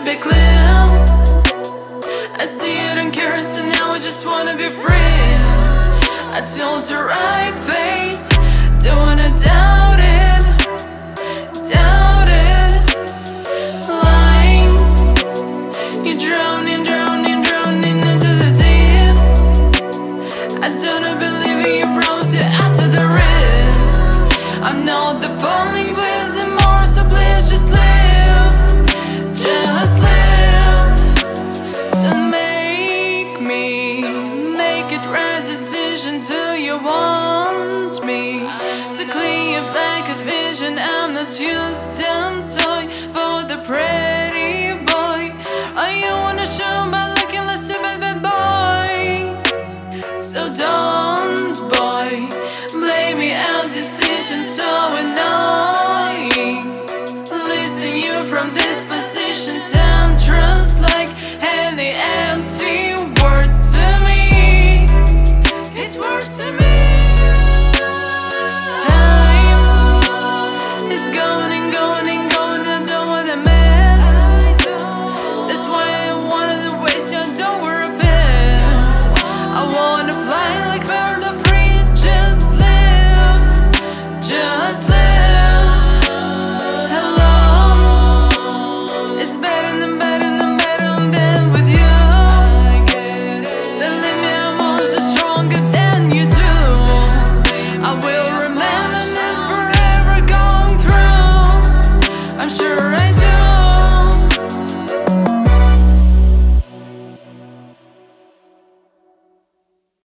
be clear. I see you don't care, so now I just wanna be free. I told the right face, don't wanna doubt it, doubt it. Lying, you're drowning, drowning, drowning into the deep. I don't believe in your promise, you're out to the risk. I'm not the falling with anymore, so please just live, just live. Don't make it right decision. Do you want me to clean your blanket vision? I'm not used, damn toy for the prey.